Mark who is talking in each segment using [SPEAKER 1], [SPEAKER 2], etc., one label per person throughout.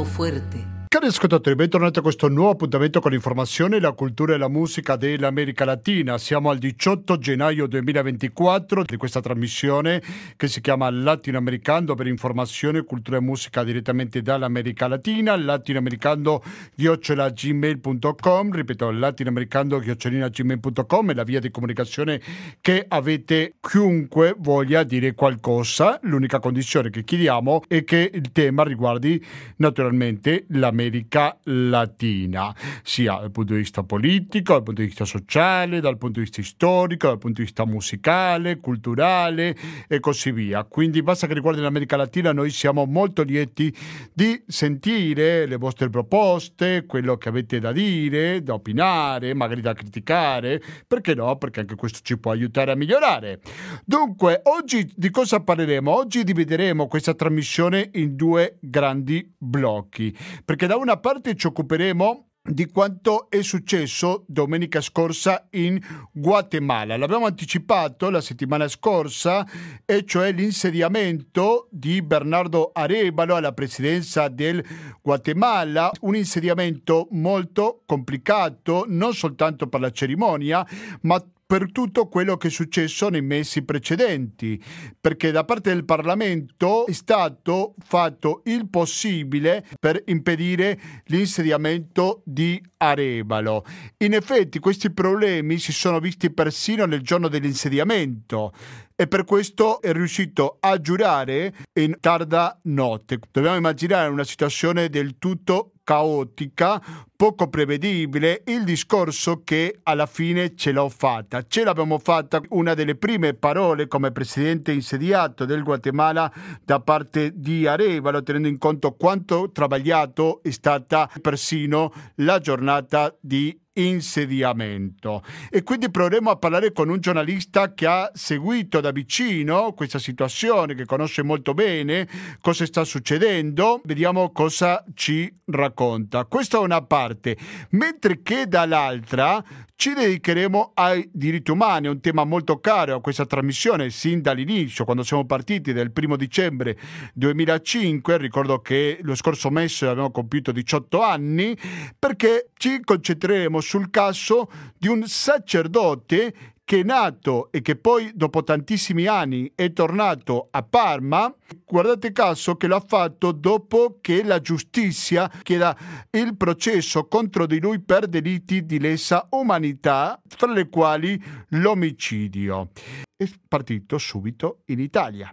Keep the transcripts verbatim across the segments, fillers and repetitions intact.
[SPEAKER 1] fuerte.
[SPEAKER 2] Cari ascoltatori, bentornati a questo nuovo appuntamento con l'informazione, la cultura e la musica dell'America Latina. Siamo al diciotto gennaio duemilaventiquattro di questa trasmissione che si chiama Latinoamericano, per informazione, cultura e musica direttamente dall'America Latina. Latinoamericano chiocciola gmail punto com, ripeto, latinoamericano chiocciola gmail punto com è la via di comunicazione che avete chiunque voglia dire qualcosa. L'unica condizione che chiediamo è che il tema riguardi naturalmente l'America America Latina, sia dal punto di vista politico, dal punto di vista sociale, dal punto di vista storico, dal punto di vista musicale, culturale e così via. Quindi basta che riguardi l'America Latina, noi siamo molto lieti di sentire le vostre proposte, quello che avete da dire, da opinare, magari da criticare, perché no? Perché anche questo ci può aiutare a migliorare. Dunque, oggi di cosa parleremo? Oggi divideremo questa trasmissione in due grandi blocchi, perché da una parte ci occuperemo di quanto è successo domenica scorsa in Guatemala. L'abbiamo anticipato la settimana scorsa, e cioè l'insediamento di Bernardo Arévalo alla presidenza del Guatemala, un insediamento molto complicato, non soltanto per la cerimonia, ma per tutto quello che è successo nei mesi precedenti, perché da parte del Parlamento è stato fatto il possibile per impedire l'insediamento di Arévalo. In effetti questi problemi si sono visti persino nel giorno dell'insediamento, e per questo è riuscito a giurare in tarda notte. Dobbiamo immaginare una situazione del tutto caotica, poco prevedibile. Il discorso che alla fine ce l'ho fatta. Ce l'abbiamo fatta, una delle prime parole come presidente insediato del Guatemala da parte di Arévalo, tenendo in conto quanto travagliato è stata persino la giornata di insediamento. E quindi proveremo a parlare con un giornalista che ha seguito da vicino questa situazione, che conosce molto bene cosa sta succedendo. Vediamo cosa ci racconta. Questa è una parte, mentre che dall'altra ci dedicheremo ai diritti umani, un tema molto caro a questa trasmissione sin dall'inizio, quando siamo partiti del primo dicembre duemilacinque. Ricordo che lo scorso mese abbiamo compiuto diciotto anni, perché ci concentreremo sul caso di un sacerdote che è nato e che poi dopo tantissimi anni è tornato a Parma. Guardate caso che l'ha fatto dopo che la giustizia chieda il processo contro di lui per delitti di lesa umanità, fra le quali l'omicidio. È partito subito in Italia,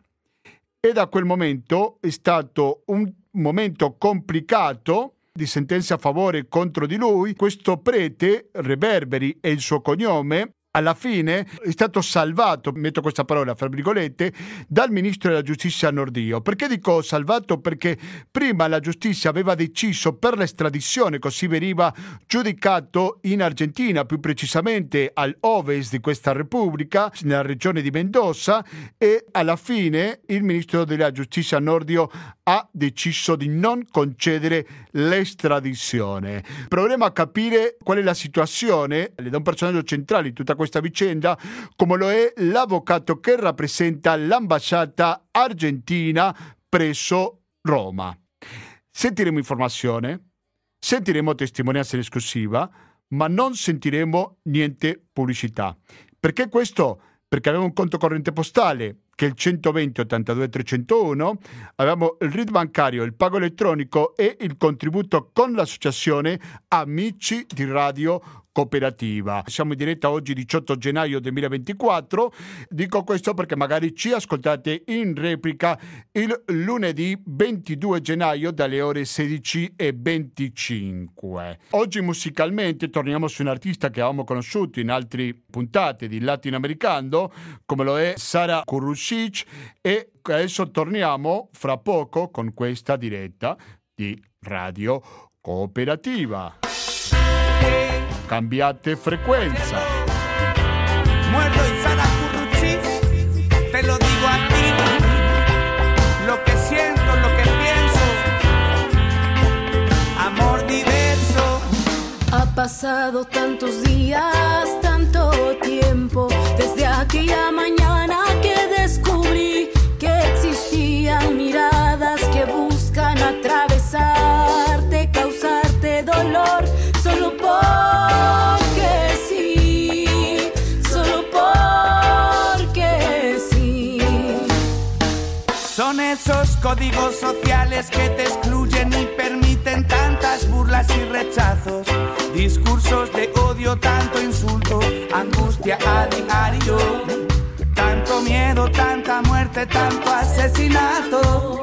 [SPEAKER 2] e da quel momento è stato un momento complicato di sentenze a favore contro di lui. Questo prete, Reverberi è il suo cognome, alla fine è stato salvato, metto questa parola fra virgolette, dal ministro della giustizia Nordio. Perché dico salvato? Perché prima la giustizia aveva deciso per l'estradizione, così veniva giudicato in Argentina, più precisamente all'ovest di questa repubblica, nella regione di Mendoza, e alla fine il ministro della giustizia Nordio ha deciso di non concedere l'estradizione. Proveremo a capire qual è la situazione, le do un personaggio centrale in tutta questa vicenda, come lo è l'avvocato che rappresenta l'ambasciata argentina presso Roma. Sentiremo informazione, sentiremo testimonianza in esclusiva, ma non sentiremo niente pubblicità. Perché questo? Perché avevamo un conto corrente postale che è il centoventi ottantadue trecentouno, abbiamo il R I D bancario, il pago elettronico e il contributo con l'associazione Amici di Radio Cooperativa. Siamo in diretta oggi diciotto gennaio duemilaventiquattro. Dico questo perché magari ci ascoltate in replica il lunedì ventidue gennaio dalle ore sedici e venticinque. Oggi musicalmente torniamo su un artista che avevamo conosciuto in altre puntate di Latinoamericano, come lo è Sara Kurusic, e adesso torniamo fra poco con questa diretta di Radio Cooperativa. Cambiate frequenza.
[SPEAKER 3] Muerto y Sara Kurusic, te lo digo a ti, lo que siento, lo que pienso, amor diverso.
[SPEAKER 4] Ha pasado tantos días, tanto tiempo, desde aquella mañana que descubrí que existían miradas que buscan atravesar
[SPEAKER 3] códigos sociales que te excluyen y permiten tantas burlas y rechazos, discursos de odio, tanto insulto, angustia a diario, tanto miedo, tanta muerte, tanto asesinato.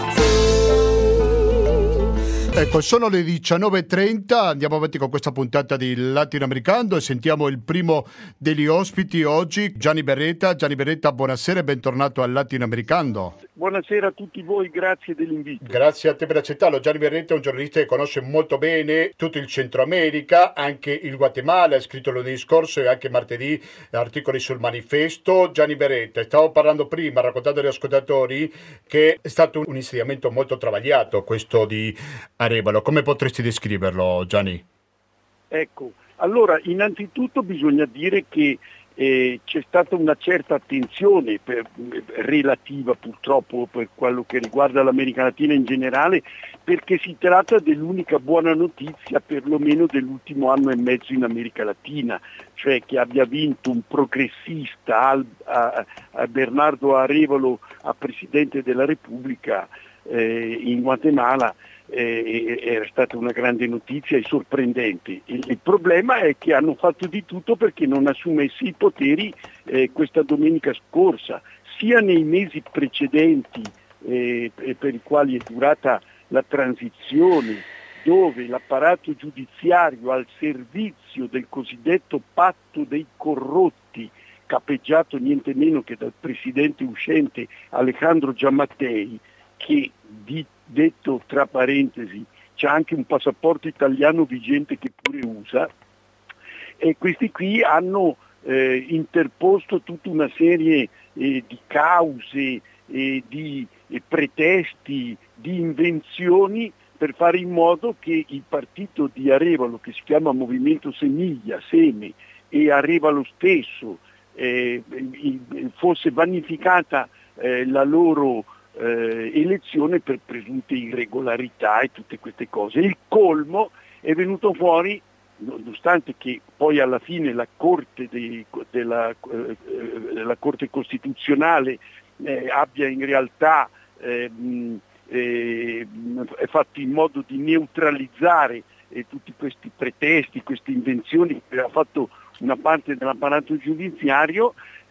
[SPEAKER 2] Ecco, sono le diciannove e trenta, andiamo avanti con questa puntata di Latinoamericano e sentiamo il primo degli ospiti oggi, Gianni Beretta. Gianni Beretta, buonasera e bentornato al Latinoamericano.
[SPEAKER 1] Buonasera a tutti voi, grazie dell'invito.
[SPEAKER 2] Grazie a te per accettarlo. Gianni Beretta è un giornalista che conosce molto bene tutto il Centro America, anche il Guatemala, ha scritto lunedì scorso e anche martedì articoli sul Manifesto. Gianni Beretta, stavo parlando prima, raccontando agli ascoltatori che è stato un insediamento molto travagliato questo di Arévalo. Come potresti descriverlo, Gianni?
[SPEAKER 1] Ecco, allora innanzitutto bisogna dire che eh, c'è stata una certa attenzione per, relativa purtroppo per quello che riguarda l'America Latina in generale, perché si tratta dell'unica buona notizia perlomeno dell'ultimo anno e mezzo in America Latina, cioè che abbia vinto un progressista, al, a, a Bernardo Arévalo, a Presidente della Repubblica eh, in Guatemala. Eh, era stata una grande notizia e sorprendente. Il, il problema è che hanno fatto di tutto perché non assumesse i poteri eh, questa domenica scorsa, sia nei mesi precedenti eh, per i quali è durata la transizione, dove l'apparato giudiziario al servizio del cosiddetto patto dei corrotti, capeggiato niente meno che dal presidente uscente Alejandro Giammattei, che di, detto tra parentesi c'ha anche un passaporto italiano vigente che pure usa, e questi qui hanno eh, interposto tutta una serie eh, di cause, eh, di eh, pretesti, di invenzioni per fare in modo che il partito di Arévalo, che si chiama Movimento Semilla, Seme, e Arévalo stesso, eh, fosse vanificata eh, la loro Eh, elezione per presunte irregolarità e tutte queste cose. Il colmo è venuto fuori, nonostante che poi alla fine la Corte, dei, della, eh, della Corte Costituzionale eh, abbia in realtà eh, eh, fatto in modo di neutralizzare eh, tutti questi pretesti, queste invenzioni che ha fatto una parte dell'apparato giudiziario,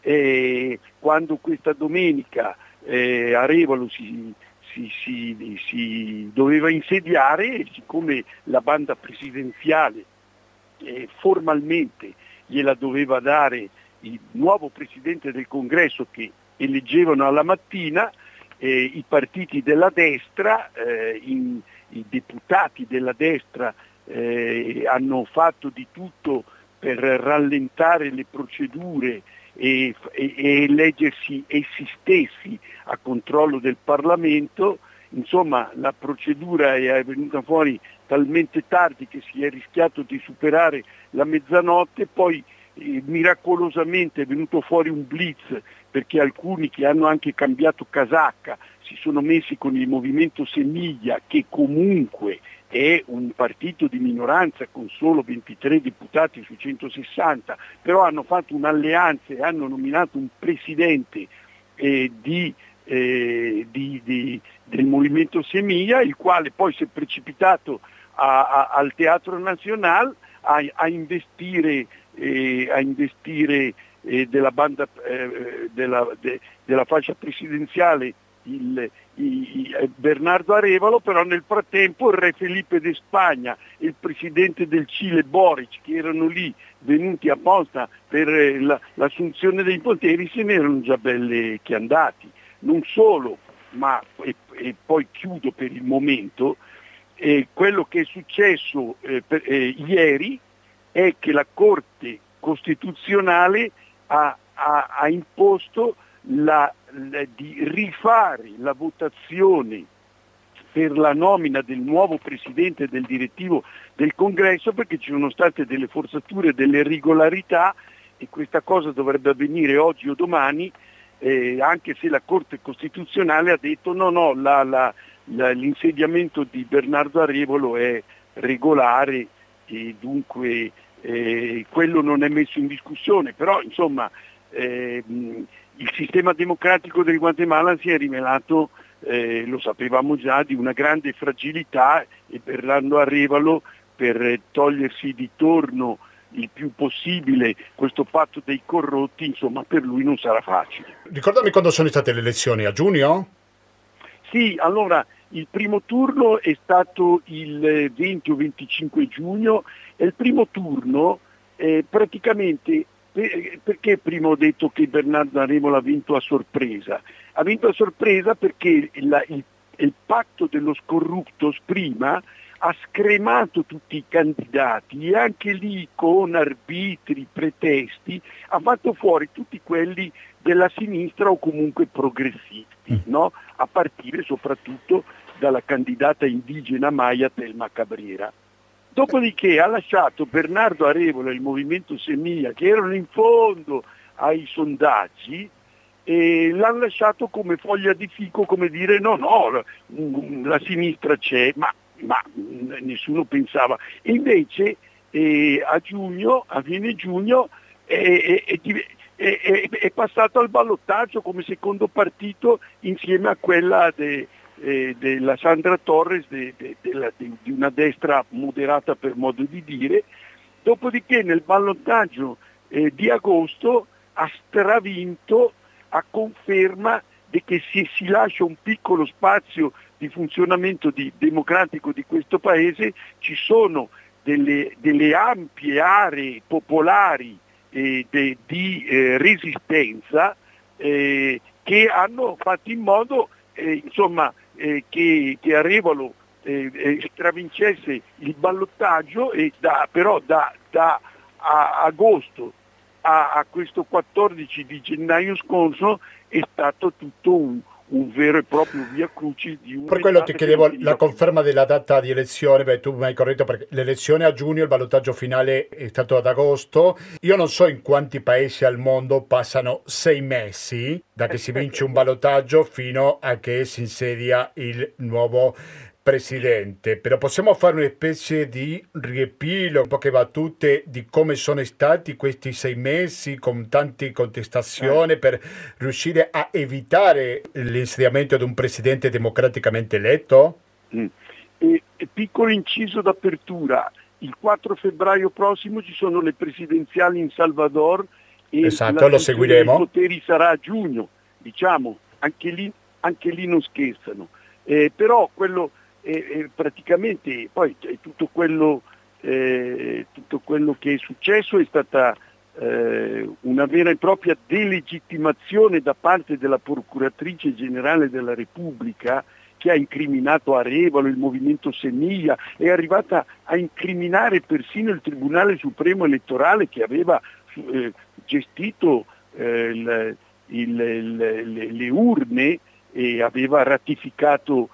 [SPEAKER 1] eh, quando questa domenica Eh, Arévalo si, si, si, si doveva insediare, e siccome la banda presidenziale eh, formalmente gliela doveva dare il nuovo presidente del congresso che eleggevano alla mattina, eh, i partiti della destra, eh, in, i deputati della destra eh, hanno fatto di tutto per rallentare le procedure E, e, e eleggersi essi stessi a controllo del Parlamento. Insomma, la procedura è venuta fuori talmente tardi che si è rischiato di superare la mezzanotte, poi eh, miracolosamente è venuto fuori un blitz, perché alcuni che hanno anche cambiato casacca si sono messi con il Movimento Semilla, che comunque è un partito di minoranza con solo ventitré deputati su centosessanta, però hanno fatto un'alleanza e hanno nominato un presidente eh, di, eh, di, di, del Movimento Semilla, il quale poi si è precipitato a, a, al Teatro Nacional a, a investire, eh, a investire eh, della, banda, eh, della, de, della fascia presidenziale Il, il, il Bernardo Arévalo, però nel frattempo il re Felipe de Spagna e il presidente del Cile Boric, che erano lì venuti apposta per la, l'assunzione dei poteri, se ne erano già belle che andati. Non solo, ma e, e poi chiudo per il momento, eh, quello che è successo eh, per, eh, ieri è che la Corte Costituzionale ha, ha, ha imposto La, la, di rifare la votazione per la nomina del nuovo presidente del direttivo del Congresso, perché ci sono state delle forzature, delle irregolarità, e questa cosa dovrebbe avvenire oggi o domani, eh, anche se la Corte Costituzionale ha detto no, no, la, la, la, l'insediamento di Bernardo Arévalo è regolare e dunque eh, quello non è messo in discussione, però insomma eh, il sistema democratico del Guatemala si è rivelato eh, lo sapevamo già, di una grande fragilità, e Bernardo Arévalo, per eh, togliersi di torno il più possibile questo patto dei corrotti, insomma per lui non sarà facile.
[SPEAKER 2] Ricordami quando sono state le elezioni, a giugno?
[SPEAKER 1] Sì, allora il primo turno è stato il venti o venticinque giugno, e il primo turno eh, praticamente, per, perché prima ho detto che Bernardo Arévalo ha vinto a sorpresa? Ha vinto a sorpresa perché la, il, il patto dello Corruptos prima ha scremato tutti i candidati, e anche lì con arbitri, pretesti, ha fatto fuori tutti quelli della sinistra o comunque progressisti, no? A partire soprattutto dalla candidata indigena Maya Thelma Cabrera. Dopodiché ha lasciato Bernardo Arévalo e il movimento Semilla, che erano in fondo ai sondaggi, e l'hanno lasciato come foglia di fico, come dire no, no, la sinistra c'è, ma ma nessuno pensava. E invece eh, a giugno, a fine giugno, è, è, è, è, è passato al ballottaggio come secondo partito insieme a quella de, eh, della Sandra Torres, de, de, de la, de, di una destra moderata per modo di dire. Dopodiché nel ballottaggio eh, di agosto ha stravinto, a conferma di che se si lascia un piccolo spazio di funzionamento di, democratico di questo paese, ci sono delle, delle ampie aree popolari eh, de, di eh, resistenza eh, che hanno fatto in modo eh, insomma, eh, che, che Arévalo eh, eh, stravincesse il ballottaggio, e da, però da, da a, agosto a, a questo quattordici di gennaio scorso è stato tutto un un vero e proprio via crucis di un.
[SPEAKER 2] Per quello ti chiedevo la conferma della data di elezione. Beh, tu mi hai corretto perché l'elezione a giugno, il ballottaggio finale è stato ad agosto. Io non so in quanti paesi al mondo passano sei mesi da che si vince un ballottaggio fino a che si insedia il nuovo presidente, però possiamo fare una specie di riepilogo, poche battute di come sono stati questi sei mesi con tante contestazioni eh. per riuscire a evitare l'insediamento di un presidente democraticamente eletto?
[SPEAKER 1] Mm. E, e piccolo inciso d'apertura, il quattro febbraio prossimo ci sono le presidenziali in Salvador, e
[SPEAKER 2] esatto, lo seguiremo.
[SPEAKER 1] I poteri sarà a giugno, diciamo, anche lì, anche lì non scherzano, eh, però quello E, e praticamente poi tutto quello, eh, tutto quello che è successo è stata eh, una vera e propria delegittimazione da parte della Procuratrice Generale della Repubblica, che ha incriminato Arévalo, il movimento Semilla, è arrivata a incriminare persino il Tribunale Supremo Elettorale, che aveva eh, gestito eh, il, il, il, le, le urne e aveva ratificato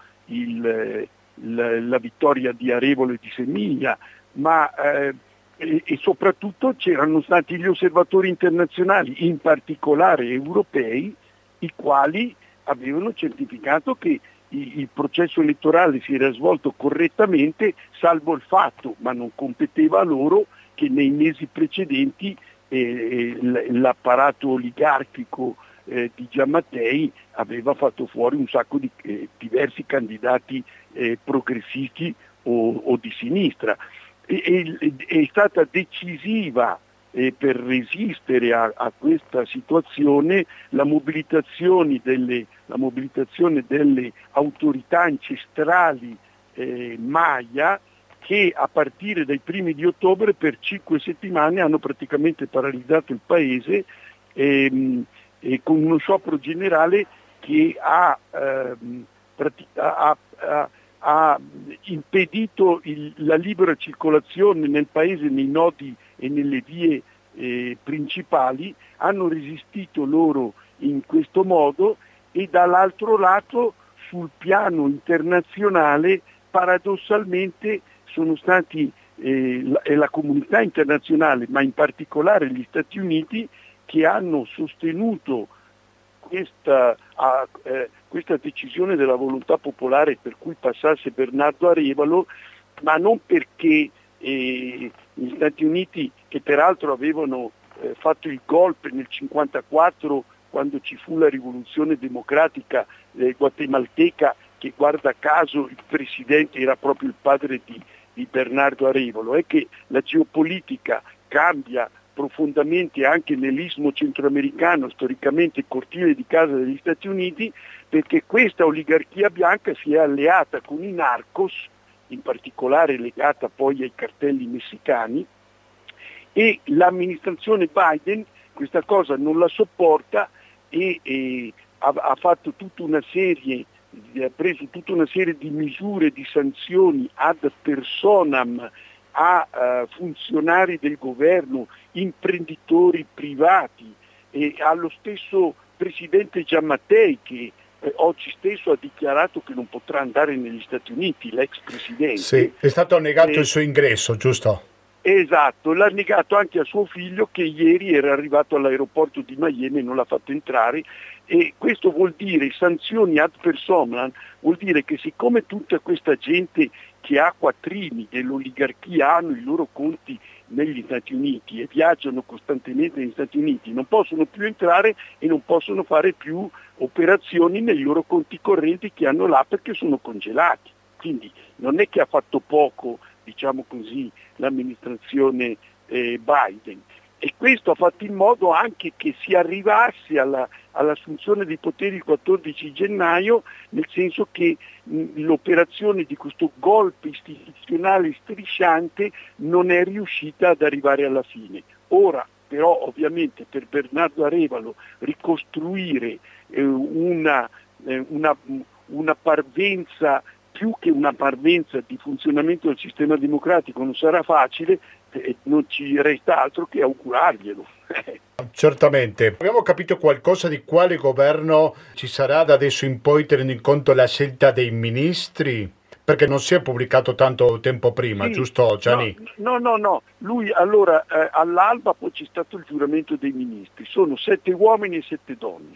[SPEAKER 1] il La, la vittoria di Arévalo e di Semilla, ma eh, e, e soprattutto c'erano stati gli osservatori internazionali, in particolare europei, i quali avevano certificato che i, il processo elettorale si era svolto correttamente, salvo il fatto, ma non competeva a loro, che nei mesi precedenti eh, l'apparato oligarchico eh, di Giammattei aveva fatto fuori un sacco di eh, diversi candidati eh, progressisti o, o di sinistra. E, e, è stata decisiva eh, per resistere a, a questa situazione la mobilitazione delle, la mobilitazione delle autorità ancestrali eh, Maya, che a partire dai primi di ottobre per cinque settimane hanno praticamente paralizzato il paese ehm, e con uno sciopero generale che ha, ehm, ha, ha, ha impedito il, la libera circolazione nel paese, nei nodi e nelle vie eh, principali. Hanno resistito loro in questo modo, e dall'altro lato sul piano internazionale paradossalmente sono stati eh, la, la comunità internazionale, ma in particolare gli Stati Uniti, che hanno sostenuto questa, eh, questa decisione della volontà popolare per cui passasse Bernardo Arévalo, ma non perché eh, gli Stati Uniti, che peraltro avevano eh, fatto il golpe nel cinquantaquattro quando ci fu la rivoluzione democratica eh, guatemalteca, che guarda caso il presidente era proprio il padre di, di Bernardo Arévalo, è che la geopolitica cambia profondamente anche nell'istmo centroamericano, storicamente cortile di casa degli Stati Uniti, perché questa oligarchia bianca si è alleata con i narcos, in particolare legata poi ai cartelli messicani, e l'amministrazione Biden questa cosa non la sopporta e, e ha, ha fatto tutta una serie, ha preso tutta una serie di misure, di sanzioni ad personam a uh, funzionari del governo, imprenditori privati, e allo stesso presidente Giammattei, che eh, oggi stesso ha dichiarato che non potrà andare negli Stati Uniti, l'ex presidente.
[SPEAKER 2] Sì, è stato negato
[SPEAKER 1] eh,
[SPEAKER 2] il suo ingresso, giusto?
[SPEAKER 1] Esatto, l'ha negato anche a suo figlio, che ieri era arrivato all'aeroporto di Miami e non l'ha fatto entrare, e questo vuol dire sanzioni ad personam, vuol dire che siccome tutta questa gente che ha quattrini dell'oligarchia hanno i loro conti negli Stati Uniti e viaggiano costantemente negli Stati Uniti, non possono più entrare e non possono fare più operazioni nei loro conti correnti che hanno là, perché sono congelati. Quindi non è che ha fatto poco, diciamo così, l'amministrazione eh, Biden, e questo ha fatto in modo anche che si arrivasse alla, all'assunzione dei poteri il quattordici gennaio, nel senso che mh, l'operazione di questo golpe istituzionale strisciante non è riuscita ad arrivare alla fine. Ora però ovviamente per Bernardo Arévalo ricostruire eh, una, eh, una, una parvenza, più che una parvenza di funzionamento del sistema democratico, non sarà facile, e non ci resta altro che augurarglielo.
[SPEAKER 2] Certamente. Abbiamo capito qualcosa di quale governo ci sarà da adesso in poi, tenendo in conto la scelta dei ministri? Perché non si è pubblicato tanto tempo prima, sì, giusto Gianni?
[SPEAKER 1] No, no, no, no. Lui allora eh, all'alba poi c'è stato il giuramento dei ministri, sono sette uomini e sette donne.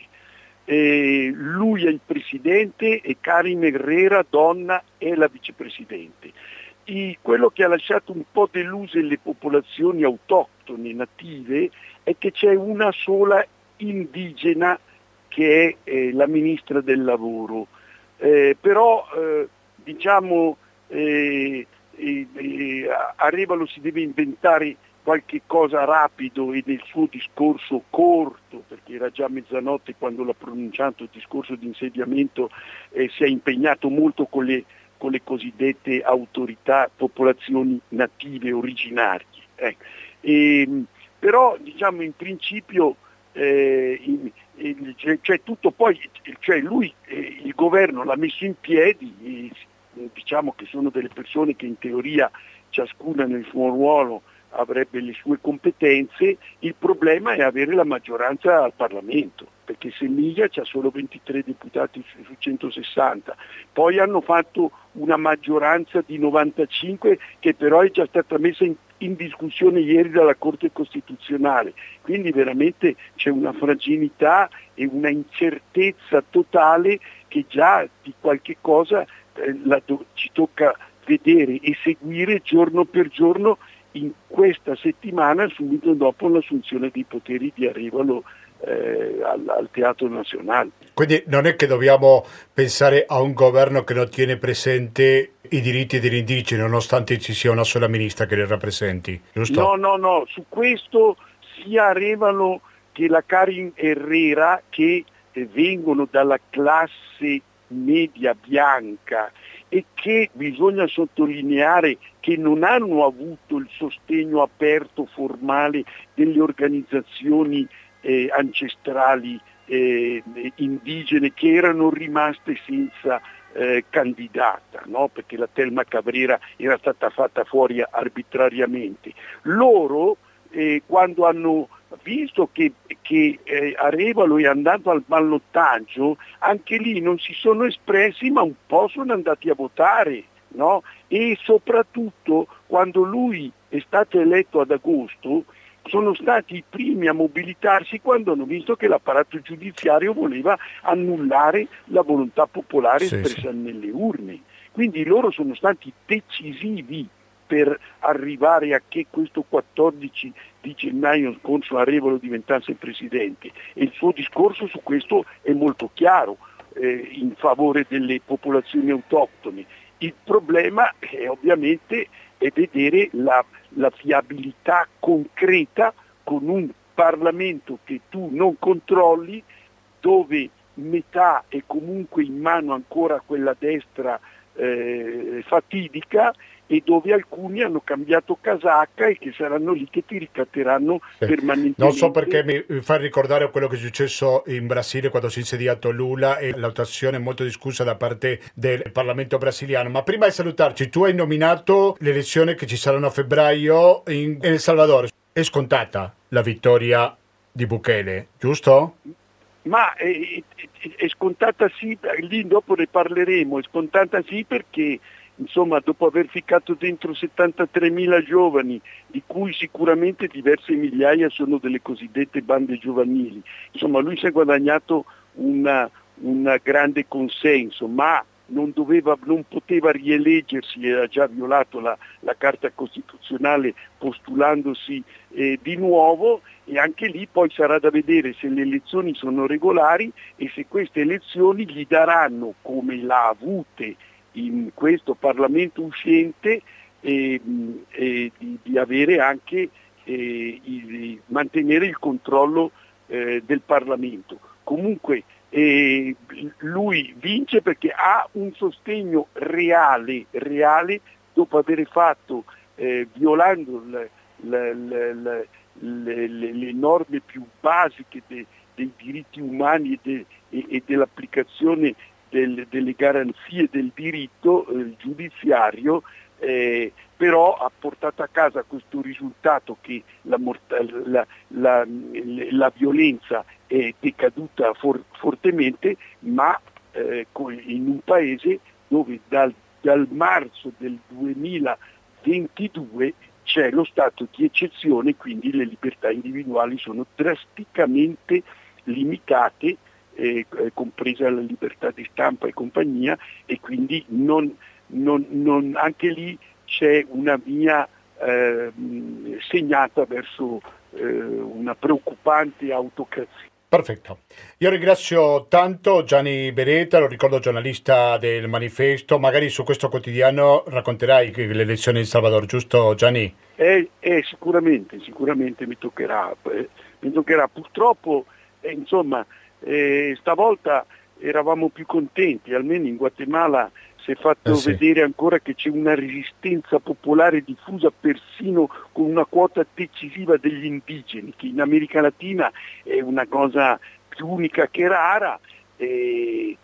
[SPEAKER 1] Eh, lui è il presidente e Karin Herrera, donna, è la vicepresidente. I, quello che ha lasciato un po' deluse le popolazioni autoctone native è che c'è una sola indigena che è eh, la ministra del lavoro, eh, però eh, diciamo eh, eh, eh, Arévalo si deve inventare qualche cosa rapido e nel suo discorso corto, perché era già mezzanotte quando l'ha pronunciato il discorso di insediamento, eh, si è impegnato molto con le con le cosiddette autorità, popolazioni native originarie. Eh. E, però diciamo in principio eh, in, in, c'è, c'è tutto poi, cioè lui, eh, il governo l'ha messo in piedi, e, diciamo che sono delle persone che in teoria ciascuna nel suo ruolo avrebbe le sue competenze, il problema è avere la maggioranza al Parlamento, perché Semiglia c'ha solo ventitré deputati su, su centosessanta, poi hanno fatto una maggioranza di novantacinque che però è già stata messa in, in discussione ieri dalla Corte Costituzionale, quindi veramente c'è una fragilità e una incertezza totale che già di qualche cosa eh, la, ci tocca vedere e seguire giorno per giorno in questa settimana, subito dopo l'assunzione dei poteri di Arévalo eh, al, al Teatro Nazionale.
[SPEAKER 2] Quindi non è che dobbiamo pensare a un governo che non tiene presente i diritti degli indigeni, nonostante ci sia una sola ministra che li rappresenti, giusto?
[SPEAKER 1] No, no, no, su questo sia Arévalo che la Karin Herrera, che eh, vengono dalla classe media bianca e che bisogna sottolineare che non hanno avuto il sostegno aperto formale delle organizzazioni eh, ancestrali eh, indigene che erano rimaste senza eh, candidata, no? Perché la Thelma Cabrera era stata fatta fuori arbitrariamente. Loro eh, quando hanno visto che, che eh, Arévalo è andato al ballottaggio, anche lì non si sono espressi, ma un po' sono andati a votare, no? E soprattutto quando lui è stato eletto ad agosto sono stati i primi a mobilitarsi quando hanno visto che l'apparato giudiziario voleva annullare la volontà popolare
[SPEAKER 2] sì,
[SPEAKER 1] espressa
[SPEAKER 2] sì.
[SPEAKER 1] nelle urne. Quindi loro sono stati decisivi per arrivare a che questo quattordici di gennaio scorso Arevalo diventasse presidente, e il suo discorso su questo è molto chiaro, eh, in favore delle popolazioni autoctone. Il problema è ovviamente è vedere la, la fiabilità concreta con un Parlamento che tu non controlli, dove metà è comunque in mano ancora a quella destra eh, fatidica, e dove alcuni hanno cambiato casacca e che saranno lì che ti ricatteranno sì. permanentemente.
[SPEAKER 2] Non so perché mi fa ricordare quello che è successo in Brasile quando si è insediato Lula e la votazione molto discussa da parte del Parlamento brasiliano. Ma prima di salutarci, tu hai nominato le elezioni che ci saranno a febbraio in El Salvador. È scontata la vittoria di Bukele, giusto?
[SPEAKER 1] Ma è, è, è scontata sì, lì dopo ne parleremo, è scontata sì perché insomma dopo aver ficcato dentro settantatremila giovani, di cui sicuramente diverse migliaia sono delle cosiddette bande giovanili, insomma lui si è guadagnato una, un grande consenso, ma non, doveva, non poteva rieleggersi, era già violato la, la Carta Costituzionale postulandosi eh, di nuovo, e anche lì poi sarà da vedere se le elezioni sono regolari e se queste elezioni gli daranno, come l'ha avute in questo Parlamento uscente, eh, eh, di, di avere anche eh, di mantenere il controllo eh, del Parlamento. Comunque eh, lui vince perché ha un sostegno reale, reale dopo aver fatto, eh, violando la, la, la, la, le, le, le norme più basiche de, dei diritti umani e, de, e, e dell'applicazione Del, delle garanzie del diritto eh, giudiziario, eh, però ha portato a casa questo risultato che la, la, la, la violenza è decaduta for, fortemente, ma eh, in un paese dove dal, dal marzo del duemilaventidue c'è lo stato di eccezione, quindi le libertà individuali sono drasticamente limitate, Eh, compresa la libertà di stampa e compagnia, e quindi non, non, non, anche lì c'è una via eh, segnata verso eh, una preoccupante autocrazia.
[SPEAKER 2] Perfetto. Io ringrazio tanto Gianni Beretta, lo ricordo giornalista del Manifesto, magari su questo quotidiano racconterai le elezioni in Salvador, giusto Gianni?
[SPEAKER 1] Eh, eh, sicuramente, sicuramente mi toccherà, eh, mi toccherà. Purtroppo, eh, insomma, Eh, stavolta eravamo più contenti, almeno in Guatemala si è fatto eh sì. vedere ancora che c'è una resistenza popolare diffusa, persino con una quota decisiva degli indigeni, che in America Latina è una cosa più unica che rara, eh,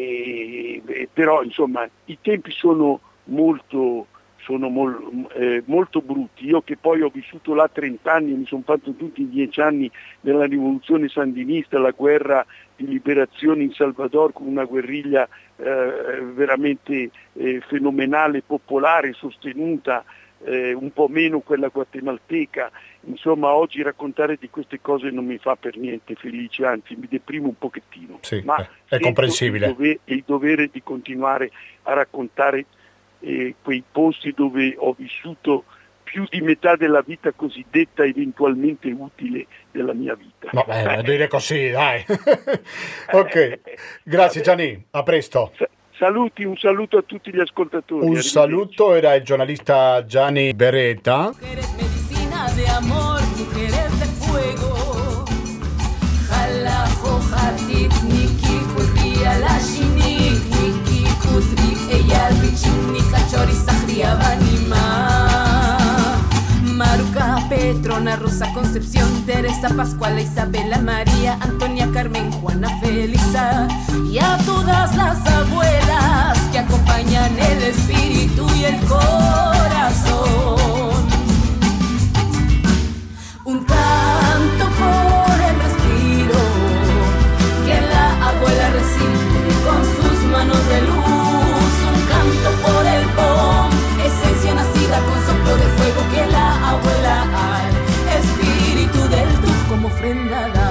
[SPEAKER 1] eh, eh, però insomma i tempi sono molto sono mol, eh, molto brutti. Io che poi ho vissuto là trenta anni, mi sono fatto tutti i dieci anni della rivoluzione sandinista, la guerra di liberazione in Salvador con una guerriglia eh, veramente eh, fenomenale, popolare, sostenuta, eh, un po' meno quella guatemalteca. Insomma, oggi raccontare di queste cose non mi fa per niente felice, anzi mi deprimo un pochettino.
[SPEAKER 2] Sì,
[SPEAKER 1] ma
[SPEAKER 2] è comprensibile.
[SPEAKER 1] Il dovere, il dovere di continuare a raccontare Eh, quei posti dove ho vissuto più di metà della vita cosiddetta eventualmente utile della mia vita.
[SPEAKER 2] Vabbè, dire così, dai. Ok, grazie Gianni, a presto.
[SPEAKER 1] Saluti, un saluto a tutti gli ascoltatori.
[SPEAKER 2] Un saluto, era il giornalista Gianni Beretta.
[SPEAKER 4] Ella bichunica choriza criaba anima Maruca, Petrona, Rosa Concepción, Teresa, Pascuala, Isabela, María, Antonia, Carmen, Juana, Felisa, y a todas las abuelas que acompañan el espíritu y el corazón. Un canto por el respiro que la abuela recibe con sus manos de luz, un canto por el pom, esencia nacida con soplo de fuego que la abuela al espíritu del tuf como ofrenda da.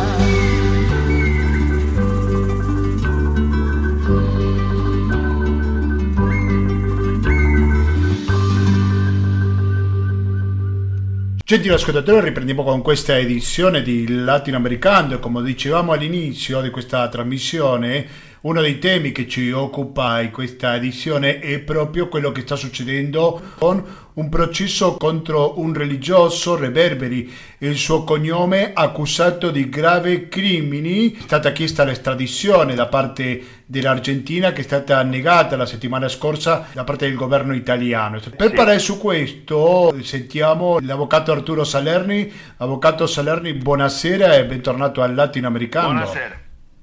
[SPEAKER 2] Gentili ascoltatori, riprendiamo con questa edizione di Latinoamericano e come dicevamo all'inizio di questa trasmissione, uno dei temi che ci occupa in questa edizione è proprio quello che sta succedendo con un processo contro un religioso, Reverberi, il suo cognome, accusato di gravi crimini. È stata chiesta l'estradizione da parte dell'Argentina, che è stata negata la settimana scorsa da parte del governo italiano. Per parlare su questo sentiamo l'avvocato Arturo Salerni. Avvocato Salerni, buonasera e bentornato al Latinoamericano.
[SPEAKER 5] Buonasera.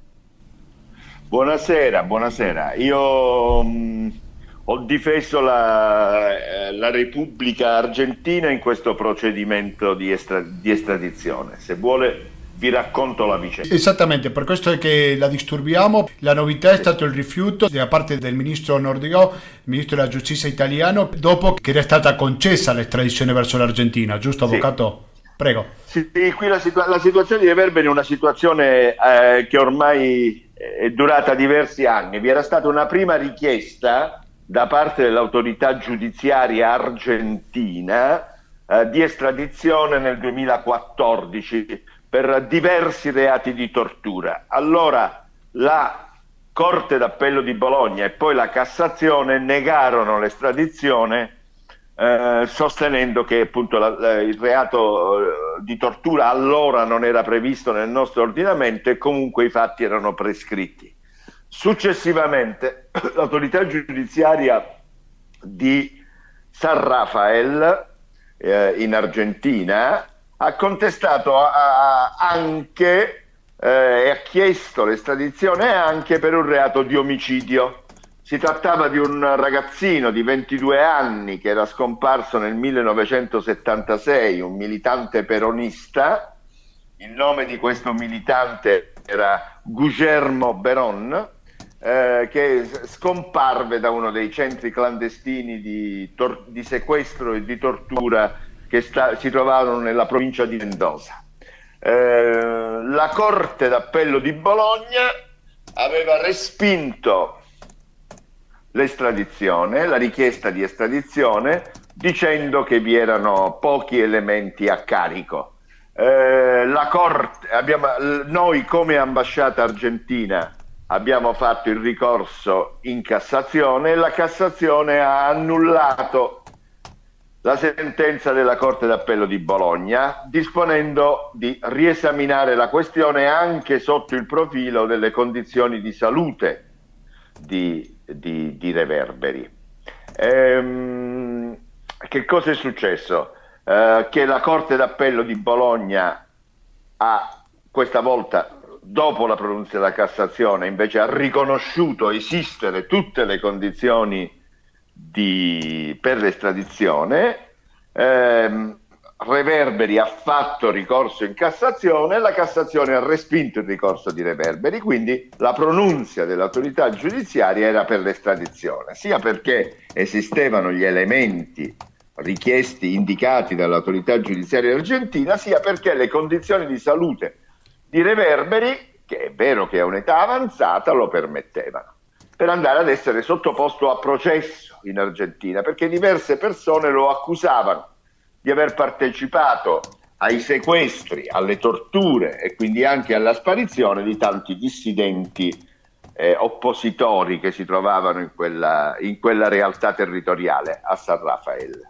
[SPEAKER 5] Buonasera, buonasera. Io mh, ho difeso la, la Repubblica Argentina in questo procedimento di, estra, di estradizione. Se vuole vi racconto la vicenda.
[SPEAKER 2] Esattamente, per questo è che la disturbiamo. La novità è stato il rifiuto da parte del ministro Nordio, il ministro della giustizia italiano, dopo che era stata concessa l'estradizione verso l'Argentina, giusto avvocato? Sì. Prego.
[SPEAKER 5] Sì, qui la, situa- la situazione di Reverberi è una situazione eh, che ormai è durata diversi anni. Vi era stata una prima richiesta da parte dell'autorità giudiziaria argentina eh, di estradizione nel duemilaquattordici per diversi reati di tortura. Allora la Corte d'Appello di Bologna e poi la Cassazione negarono l'estradizione eh, sostenendo che appunto la, la, il reato eh, di tortura allora non era previsto nel nostro ordinamento e comunque i fatti erano prescritti. Successivamente l'autorità giudiziaria di San Rafael eh, in Argentina ha contestato a, a, anche eh, e ha chiesto l'estradizione anche per un reato di omicidio. Si trattava di un ragazzino di ventidue anni che era scomparso nel millenovecentosettantasei, un militante peronista. Il nome di questo militante era Guillermo Beron, eh, che scomparve da uno dei centri clandestini di, tor- di sequestro e di tortura che sta- si trovavano nella provincia di Mendoza. Eh, la Corte d'Appello di Bologna aveva respinto l'estradizione, la richiesta di estradizione, dicendo che vi erano pochi elementi a carico. Eh, la Corte, abbiamo, noi come ambasciata argentina abbiamo fatto il ricorso in Cassazione e la Cassazione ha annullato la sentenza della Corte d'Appello di Bologna, disponendo di riesaminare la questione anche sotto il profilo delle condizioni di salute di Di, di Reverberi. Ehm, che cosa è successo? Eh, che la Corte d'Appello di Bologna ha questa volta, dopo la pronuncia della Cassazione, invece ha riconosciuto esistere tutte le condizioni di, per l'estradizione. Ehm, Reverberi ha fatto ricorso in Cassazione e la Cassazione ha respinto il ricorso di Reverberi, quindi la pronunzia dell'autorità giudiziaria era per l'estradizione, sia perché esistevano gli elementi richiesti, indicati dall'autorità giudiziaria argentina, sia perché le condizioni di salute di Reverberi, che è vero che ha un'età avanzata, lo permettevano, per andare ad essere sottoposto a processo in Argentina, perché diverse persone lo accusavano di aver partecipato ai sequestri, alle torture e quindi anche alla sparizione di tanti dissidenti eh, oppositori che si trovavano in quella, in quella realtà territoriale a San Rafael.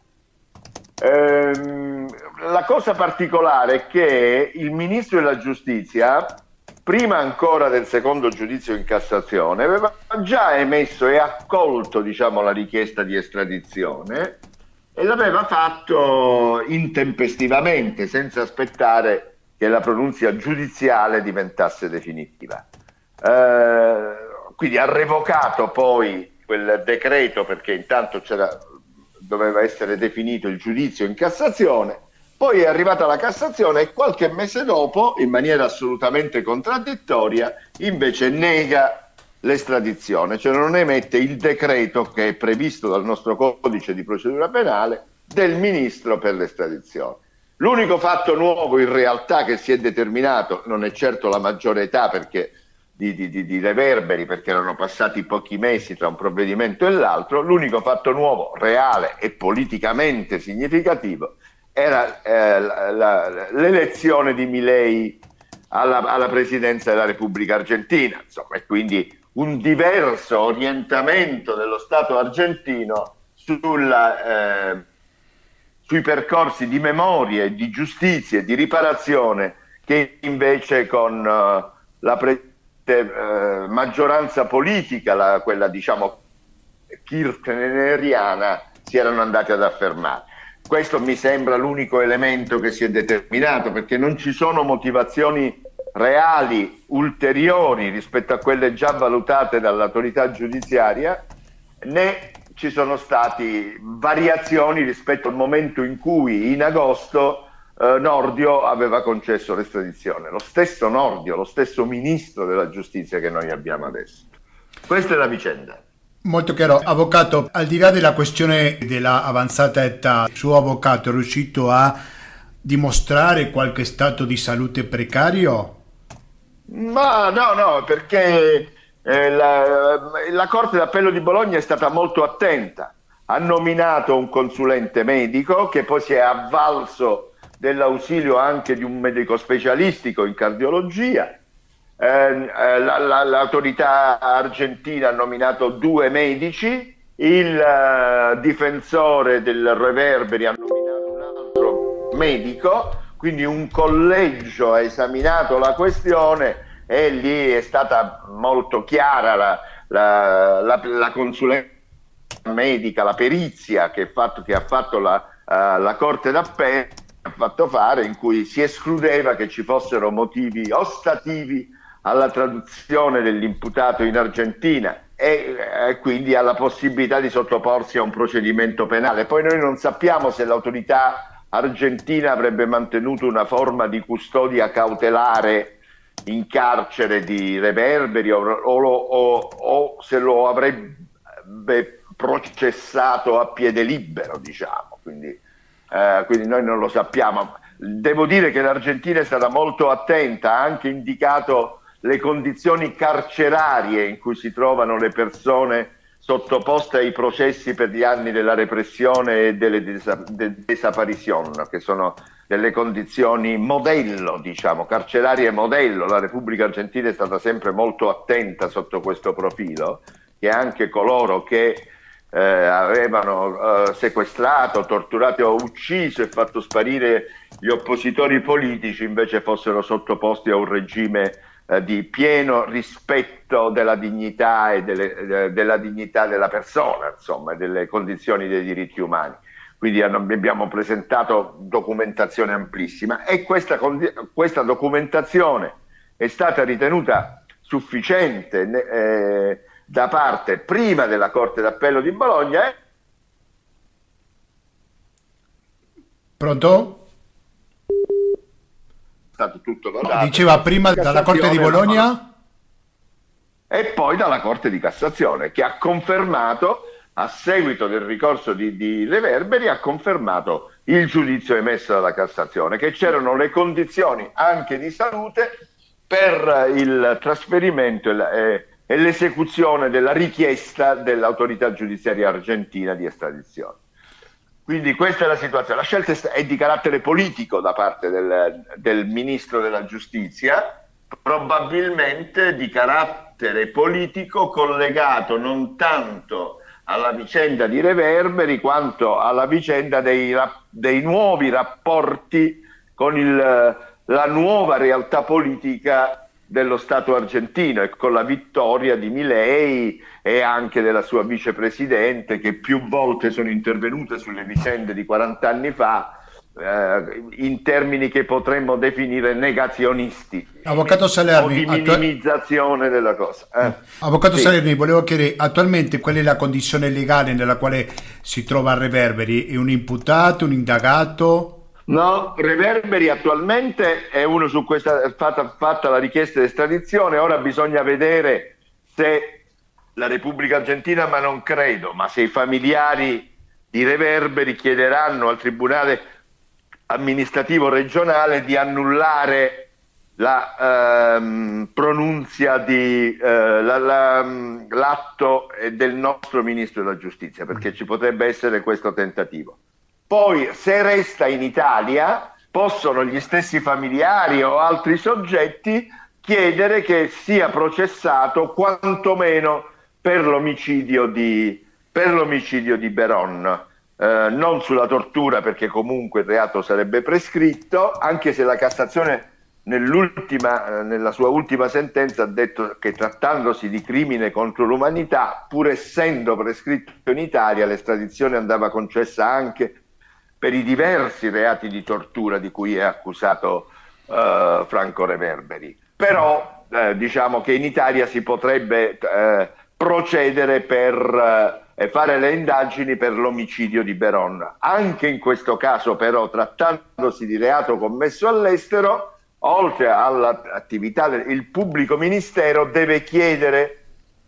[SPEAKER 5] Ehm, la cosa particolare è che il ministro della giustizia, prima ancora del secondo giudizio in Cassazione, aveva già emesso e accolto, diciamo, la richiesta di estradizione e l'aveva fatto intempestivamente, senza aspettare che la pronunzia giudiziale diventasse definitiva. Eh, quindi ha revocato poi quel decreto, perché intanto c'era, doveva essere definito il giudizio in Cassazione, poi è arrivata la Cassazione e qualche mese dopo, in maniera assolutamente contraddittoria, invece nega l'estradizione, cioè non emette il decreto che è previsto dal nostro codice di procedura penale del ministro per l'estradizione. L'unico fatto nuovo in realtà che si è determinato non è certo la maggiore età perché di, di, di, di Reverberi, perché erano passati pochi mesi tra un provvedimento e l'altro. L'unico fatto nuovo, reale e politicamente significativo era eh, la, la, l'elezione di Milei alla, alla presidenza della Repubblica Argentina, insomma, e quindi un diverso orientamento dello Stato argentino sulla, eh, sui percorsi di memoria e di giustizia e di riparazione che invece con uh, la pre- uh, maggioranza politica, la, quella diciamo kirchneriana, si erano andati ad affermare. Questo mi sembra l'unico elemento che si è determinato, perché non ci sono motivazioni reali ulteriori rispetto a quelle già valutate dall'autorità giudiziaria, né ci sono state variazioni rispetto al momento in cui in agosto eh, Nordio aveva concesso l'estradizione. Lo stesso Nordio, lo stesso ministro della giustizia che noi abbiamo adesso. Questa è la vicenda.
[SPEAKER 2] Molto chiaro. Avvocato, al di là della questione della avanzata età, il suo avvocato è riuscito a dimostrare qualche stato di salute precario?
[SPEAKER 5] Ma no, no, perché eh, la, la Corte d'Appello di Bologna è stata molto attenta. Ha nominato un consulente medico che poi si è avvalso dell'ausilio anche di un medico specialistico in cardiologia. Eh, eh, la, la, l'autorità argentina ha nominato due medici, il uh, difensore del Reverberi ha nominato un altro medico, quindi un collegio ha esaminato la questione e lì è stata molto chiara la, la, la, la consulenza medica, la perizia che, fatto, che ha fatto la, uh, la Corte d'Appello, ha fatto fare, in cui si escludeva che ci fossero motivi ostativi alla traduzione dell'imputato in Argentina e eh, quindi alla possibilità di sottoporsi a un procedimento penale. Poi noi non sappiamo se l'autorità argentina avrebbe mantenuto una forma di custodia cautelare in carcere di Reverberi o, o, o, o se lo avrebbe processato a piede libero, diciamo. Quindi, eh, quindi noi non lo sappiamo. Devo dire che l'Argentina è stata molto attenta, ha anche indicato le condizioni carcerarie in cui si trovano le persone sottoposte ai processi per gli anni della repressione e delle desaparicion, che sono delle condizioni modello, diciamo, carcerarie modello. La Repubblica Argentina è stata sempre molto attenta sotto questo profilo, che anche coloro che eh, avevano eh, sequestrato, torturato o ucciso e fatto sparire gli oppositori politici invece fossero sottoposti a un regime di pieno rispetto della dignità e delle, della dignità della persona, insomma, e delle condizioni dei diritti umani. Quindi abbiamo presentato documentazione amplissima e questa, questa documentazione è stata ritenuta sufficiente eh, da parte prima della Corte d'Appello di Bologna. Eh?
[SPEAKER 2] Pronto?
[SPEAKER 5] Stato tutto validato.
[SPEAKER 2] Diceva prima dalla Corte di Bologna
[SPEAKER 5] e poi dalla Corte di Cassazione, che ha confermato, a seguito del ricorso di, di Reverberi, ha confermato il giudizio emesso dalla Cassazione, che c'erano le condizioni anche di salute per il trasferimento e, e l'esecuzione della richiesta dell'autorità giudiziaria argentina di estradizione. Quindi questa è la situazione. La scelta è di carattere politico da parte del, del Ministro della Giustizia, probabilmente di carattere politico collegato non tanto alla vicenda di Reverberi quanto alla vicenda dei, dei nuovi rapporti con il, la nuova realtà politica dello Stato argentino e con la vittoria di Milei e anche della sua vicepresidente, che più volte sono intervenute sulle vicende di quaranta anni fa eh, in termini che potremmo definire negazionisti.
[SPEAKER 2] Avvocato Salerni,
[SPEAKER 5] o di minimizzazione attu- della cosa. Eh.
[SPEAKER 2] Avvocato
[SPEAKER 5] sì.
[SPEAKER 2] Salerni, volevo chiedere attualmente qual è la condizione legale nella quale si trova Reverberi? È un imputato, un indagato?
[SPEAKER 5] No, Reverberi attualmente è uno su cui è fatta, fatta la richiesta di estradizione. Ora bisogna vedere se la Repubblica Argentina, ma non credo, ma se i familiari di Reverberi chiederanno al Tribunale amministrativo regionale di annullare la ehm, pronunzia di eh, la, la, l'atto del nostro Ministro della Giustizia, perché ci potrebbe essere questo tentativo. poi se resta in Italia possono gli stessi familiari o altri soggetti chiedere che sia processato quantomeno per l'omicidio di, per l'omicidio di Beron, eh, non sulla tortura, perché comunque il reato sarebbe prescritto, anche se la Cassazione nell'ultima, nella sua ultima sentenza ha detto che trattandosi di crimine contro l'umanità, pur essendo prescritto in Italia, l'estradizione andava concessa anche per i diversi reati di tortura di cui è accusato uh, Franco Reverberi. Però eh, diciamo che in Italia si potrebbe eh, procedere per eh, fare le indagini per l'omicidio di Beron. Anche in questo caso però, trattandosi di reato commesso all'estero, oltre all'attività del il pubblico ministero deve chiedere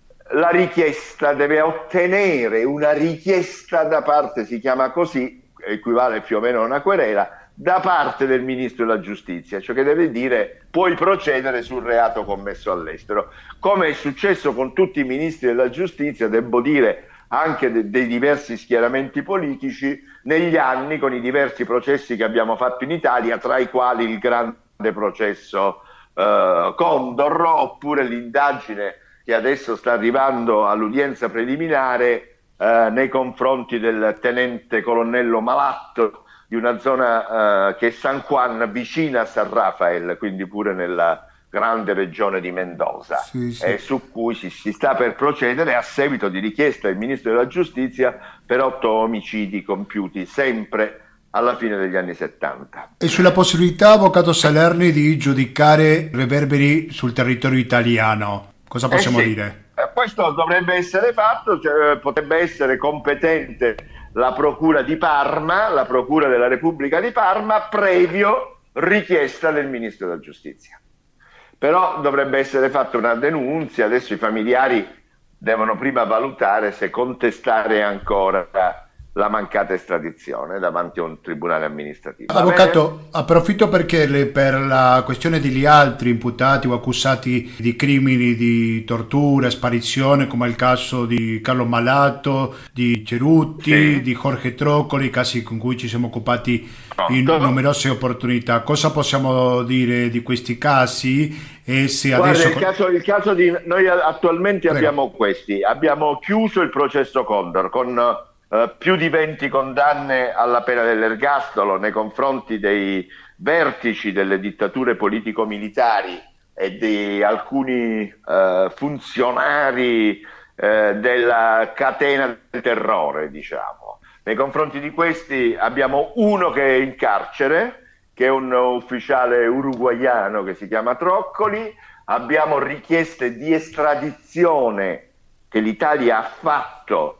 [SPEAKER 5] la richiesta, deve ottenere una richiesta da parte, si chiama così, equivale più o meno a una querela, da parte del ministro della giustizia, cioè che deve dire puoi procedere sul reato commesso all'estero. Come è successo con tutti i ministri della giustizia, devo dire anche de- dei diversi schieramenti politici negli anni, con i diversi processi che abbiamo fatto in Italia, tra i quali il grande processo uh, Condor, oppure l'indagine che adesso sta arrivando all'udienza preliminare uh, nei confronti del tenente colonnello Malatto di una zona uh, che è San Juan, vicina a San Rafael, quindi pure nella grande regione di Mendoza, sì, sì. E su cui si, si sta per procedere a seguito di richiesta del Ministro della Giustizia per otto omicidi compiuti sempre alla fine degli anni settanta.
[SPEAKER 2] E sulla possibilità, avvocato Salerni, di giudicare Reverberi sul territorio italiano, cosa possiamo eh sì. dire?
[SPEAKER 5] Eh, questo dovrebbe essere fatto, cioè, potrebbe essere competente la Procura di Parma, la Procura della Repubblica di Parma, previo richiesta del Ministro della Giustizia. Però dovrebbe essere fatta una denunzia, adesso i familiari devono prima valutare se contestare ancora la mancata estradizione davanti a un tribunale amministrativo.
[SPEAKER 2] Avvocato, approfitto perché le, per la questione degli altri imputati o accusati di crimini di tortura, sparizione, come il caso di Carlo Malatto, di Cerutti, sì. di Jorge Troccoli, casi con cui ci siamo occupati Pronto. in numerose opportunità. Cosa possiamo dire di questi casi? E se
[SPEAKER 5] Guarda,
[SPEAKER 2] adesso...
[SPEAKER 5] il, caso, il caso di... Noi attualmente Prego. abbiamo questi. Abbiamo chiuso il processo Condor con... Uh, più di venti condanne alla pena dell'ergastolo nei confronti dei vertici delle dittature politico-militari e di alcuni uh, funzionari uh, della catena del terrore, diciamo. Nei confronti di questi abbiamo uno che è in carcere, che è un ufficiale uruguaiano che si chiama Troccoli. Abbiamo richieste di estradizione che l'Italia ha fatto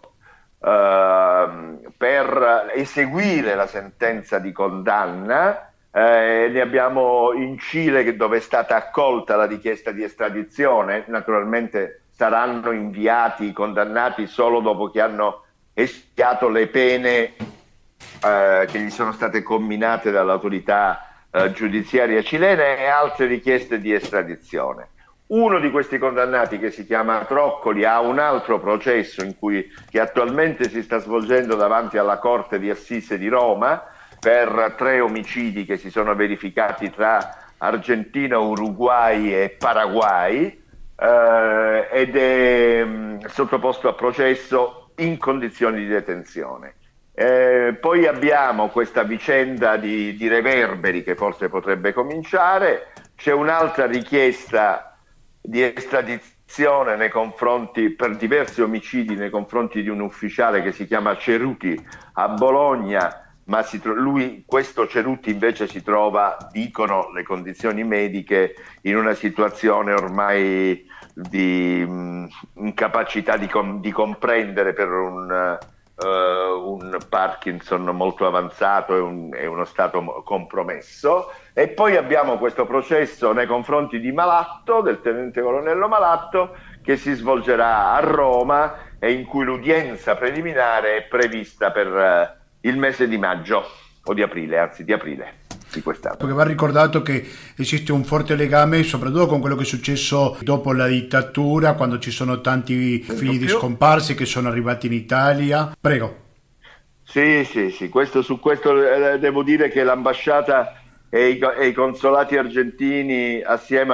[SPEAKER 5] Uh, per eseguire la sentenza di condanna. Eh, ne abbiamo in Cile, dove è stata accolta la richiesta di estradizione. Naturalmente saranno inviati i condannati solo dopo che hanno espiato le pene eh, che gli sono state comminate dall'autorità eh, giudiziaria cilena, e altre richieste di estradizione. Uno di questi condannati, che si chiama Troccoli, ha un altro processo in cui, che attualmente si sta svolgendo davanti alla Corte di Assise di Roma per tre omicidi che si sono verificati tra Argentina, Uruguay e Paraguay, eh, ed è mh, sottoposto a processo in condizioni di detenzione. Eh, poi abbiamo questa vicenda di, di Reverberi che forse potrebbe cominciare. C'è un'altra richiesta di estradizione nei confronti, per diversi omicidi nei confronti di un ufficiale che si chiama Cerutti a Bologna, ma si tro- lui, questo Cerutti invece si trova, dicono le condizioni mediche, in una situazione ormai di mh, incapacità di, com- di comprendere per un, uh, un Parkinson molto avanzato e, un, e uno stato compromesso. E poi abbiamo questo processo nei confronti di Malatto, del tenente colonnello Malatto, che si svolgerà a Roma e in cui l'udienza preliminare è prevista per uh, il mese di maggio, o di aprile, anzi di aprile di quest'anno.
[SPEAKER 2] Perché va ricordato che esiste un forte legame soprattutto con quello che è successo dopo la dittatura, quando ci sono tanti figli di scomparsi che sono arrivati in Italia. Prego.
[SPEAKER 5] Sì, Sì, sì, sì, questo, su questo eh, devo dire che l'ambasciata e i, e i consolati argentini, assieme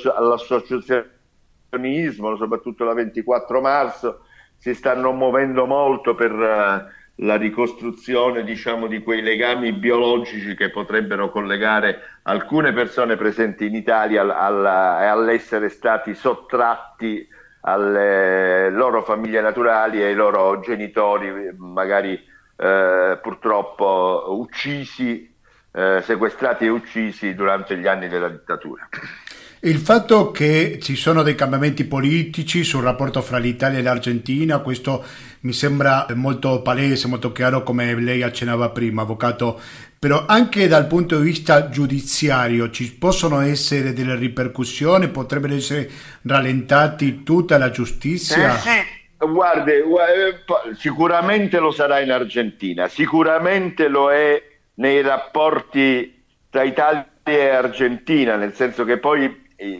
[SPEAKER 5] all'associazionismo, soprattutto la ventiquattro marzo, si stanno muovendo molto per uh, la ricostruzione, diciamo, di quei legami biologici che potrebbero collegare alcune persone presenti in Italia al, al, all'essere stati sottratti alle loro famiglie naturali e ai loro genitori, magari eh, purtroppo uccisi, eh, sequestrati e uccisi durante gli anni della dittatura.
[SPEAKER 2] Il fatto che ci sono dei cambiamenti politici sul rapporto fra l'Italia e l'Argentina, questo mi sembra molto palese, molto chiaro, come lei accennava prima, avvocato, però anche dal punto di vista giudiziario ci possono essere delle ripercussioni, potrebbero essere rallentati tutta la giustizia?
[SPEAKER 5] Eh sì, guardi, sicuramente lo sarà in Argentina, sicuramente lo è nei rapporti tra Italia e Argentina, nel senso che poi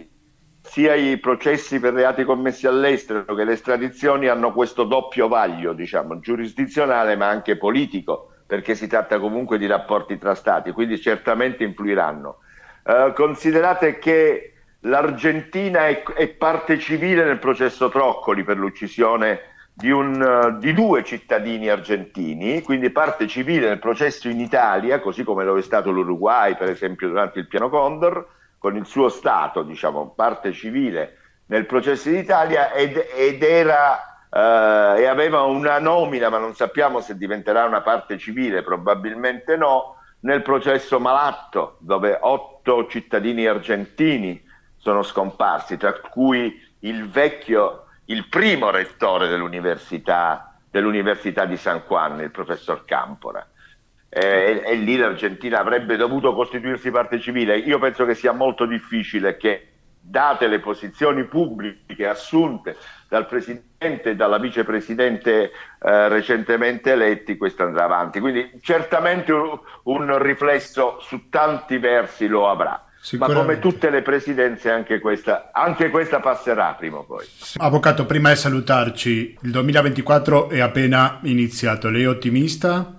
[SPEAKER 5] sia i processi per reati commessi all'estero che le estradizioni hanno questo doppio vaglio, diciamo, giurisdizionale ma anche politico, perché si tratta comunque di rapporti tra stati, quindi certamente influiranno. Uh, considerate che l'Argentina è, è parte civile nel processo Troccoli per l'uccisione di, un, uh, di due cittadini argentini, quindi parte civile nel processo in Italia, così come lo è stato l'Uruguay, per esempio, durante il piano Condor, con il suo Stato, diciamo, parte civile nel processo in Italia, ed, ed era eh, e aveva una nomina, ma non sappiamo se diventerà una parte civile, probabilmente no, nel processo Malatto, dove otto cittadini argentini sono scomparsi, tra cui il vecchio, il primo rettore dell'università, dell'università di San Juan, il professor Cámpora. Eh, e, e lì l'Argentina avrebbe dovuto costituirsi parte civile. Io penso che sia molto difficile che, date le posizioni pubbliche assunte dal presidente e dalla vicepresidente eh, recentemente eletti, questo andrà avanti. Quindi certamente un, un riflesso su tanti versi lo avrà. Ma come tutte le presidenze anche questa, anche questa passerà prima o poi.
[SPEAKER 2] Avvocato, prima di salutarci, il duemilaventiquattro è appena iniziato, lei è ottimista?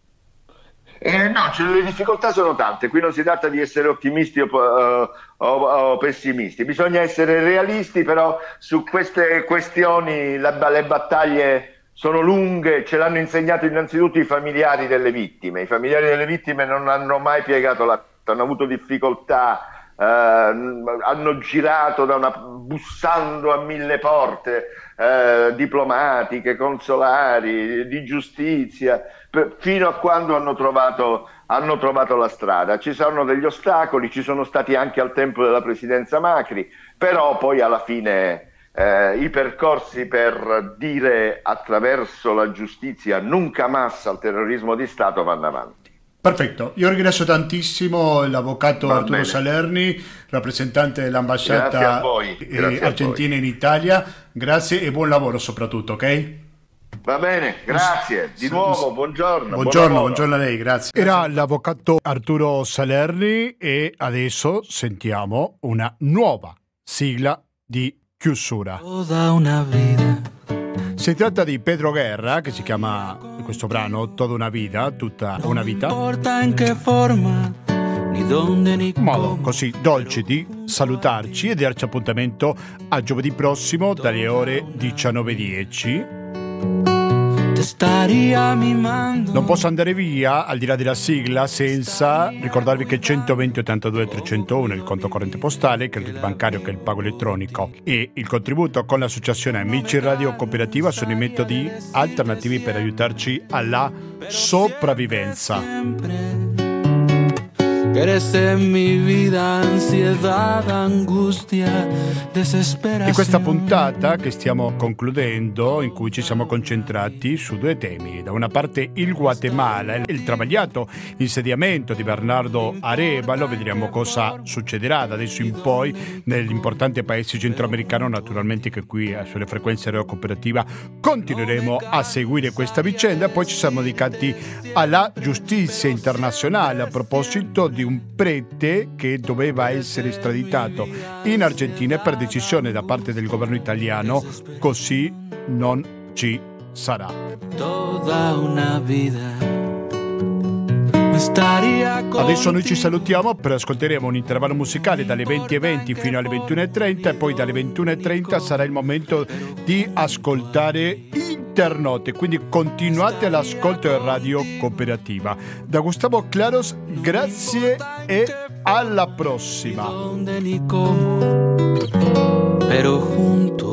[SPEAKER 5] Eh, no, cioè, le difficoltà sono tante, qui non si tratta di essere ottimisti o, o, o, o pessimisti, bisogna essere realisti, però su queste questioni la, le battaglie sono lunghe, ce l'hanno insegnato innanzitutto i familiari delle vittime, i familiari delle vittime non hanno mai piegato la, hanno avuto difficoltà, eh, hanno girato da una, bussando a mille porte, eh, diplomatiche, consolari, di giustizia, fino a quando hanno trovato, hanno trovato la strada. Ci sono degli ostacoli, ci sono stati anche al tempo della presidenza Macri, però poi alla fine eh, i percorsi per dire attraverso la giustizia nunca más al terrorismo di Stato vanno avanti.
[SPEAKER 2] Perfetto, io ringrazio tantissimo l'avvocato Va Arturo bene. Salerni, rappresentante dell'ambasciata argentina in Italia. Grazie e buon lavoro soprattutto, ok?
[SPEAKER 5] Va bene, grazie. Di nuovo, buongiorno.
[SPEAKER 2] Buongiorno, buongiorno a lei, grazie. Era l'avvocato Arturo Salerni e adesso sentiamo una nuova sigla di chiusura.
[SPEAKER 3] Toda una vida.
[SPEAKER 2] Si tratta di Pedro Guerra, che si chiama questo brano Toda una vita, tutta una vita.
[SPEAKER 3] Non importa in che forma, ni donde ni
[SPEAKER 2] modo così dolce di salutarci e darci appuntamento a giovedì prossimo dalle ore diciannove e dieci. Non posso andare via al di là della sigla senza ricordarvi che centoventi ottantadue trecentouno è il conto corrente postale, che è il bancario, che è il pago elettronico, e il contributo con l'associazione Amici Radio Cooperativa sono i metodi alternativi per aiutarci alla sopravvivenza.
[SPEAKER 3] Eres en mi vida ansiedad, angustia, desesperazione.
[SPEAKER 2] In questa puntata che stiamo concludendo, in cui ci siamo concentrati su due temi. Da una parte il Guatemala, il travagliato insediamento di Bernardo Arévalo, vedremo cosa succederà da adesso in poi nell'importante paese centroamericano, naturalmente che qui sulle frequenze Radio Cooperativa continueremo a seguire questa vicenda. Poi ci siamo dedicati alla giustizia internazionale a proposito di un prete che doveva essere estraditato in Argentina per decisione da parte del governo italiano. Così non ci sarà.
[SPEAKER 3] Toda una vida. estaría contigo.
[SPEAKER 2] Adesso noi ci salutiamo, però ascolteremo un intervallo musicale dalle venti e venti fino alle ventuno e trenta e poi dalle ventuno e trenta sarà il momento di ascoltare Internotte, quindi continuate l'ascolto di Radio Cooperativa. Da Gustavo Claros, grazie e alla prossima.
[SPEAKER 3] Dónde ni cómo, pero juntos